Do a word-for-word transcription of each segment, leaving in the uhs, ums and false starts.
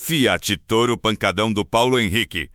Fiat Toro pancadão do Paulo Henrique.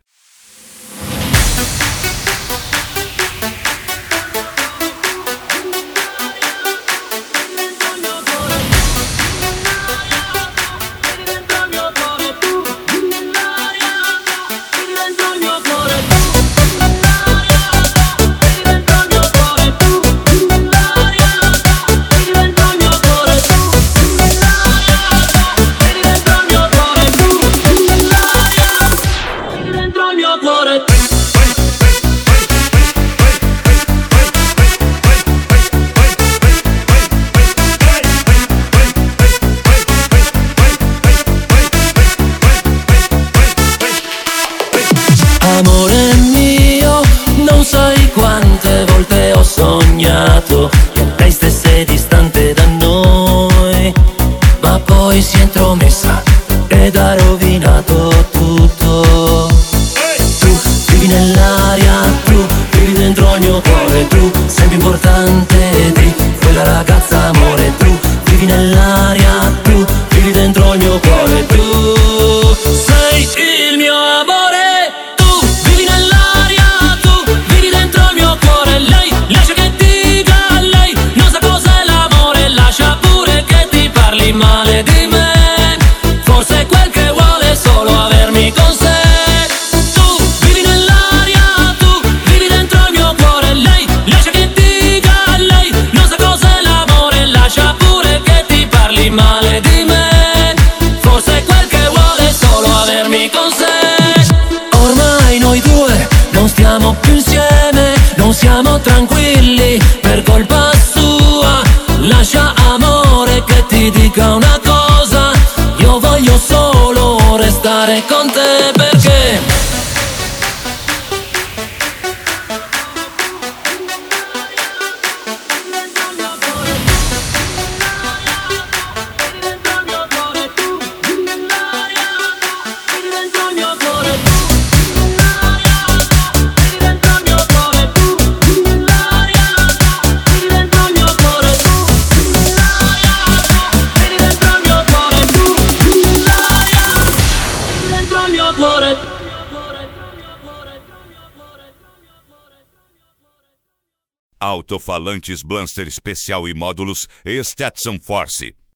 Amore mio, non sai quante volte ho sognato che lei stesse distante da noi, ma poi si è intromessa ed ha rovinato tutto. Tu vivi nell'aria, tu vivi dentro il mio cuore, tu sei più importante di quella ragazza, amore. Tu vivi nell'aria, tu vivi dentro il mio cuore, tu sei il mio amore. Male di me, forse quel che vuole è solo avermi con sé. Tu vivi nell'aria, tu vivi dentro il mio cuore. Lei lascia che dica, lei non sa cos'è l'amore. Lascia pure che ti parli male di me, forse quel che vuole è solo avermi con sé. Ormai noi due non stiamo più insieme, non siamo tranquilli per colpa sua. Lascia amore che ti dica una cosa, io voglio solo restare con te perché Alto-falantes Blaster especial e módulos Stetson Force.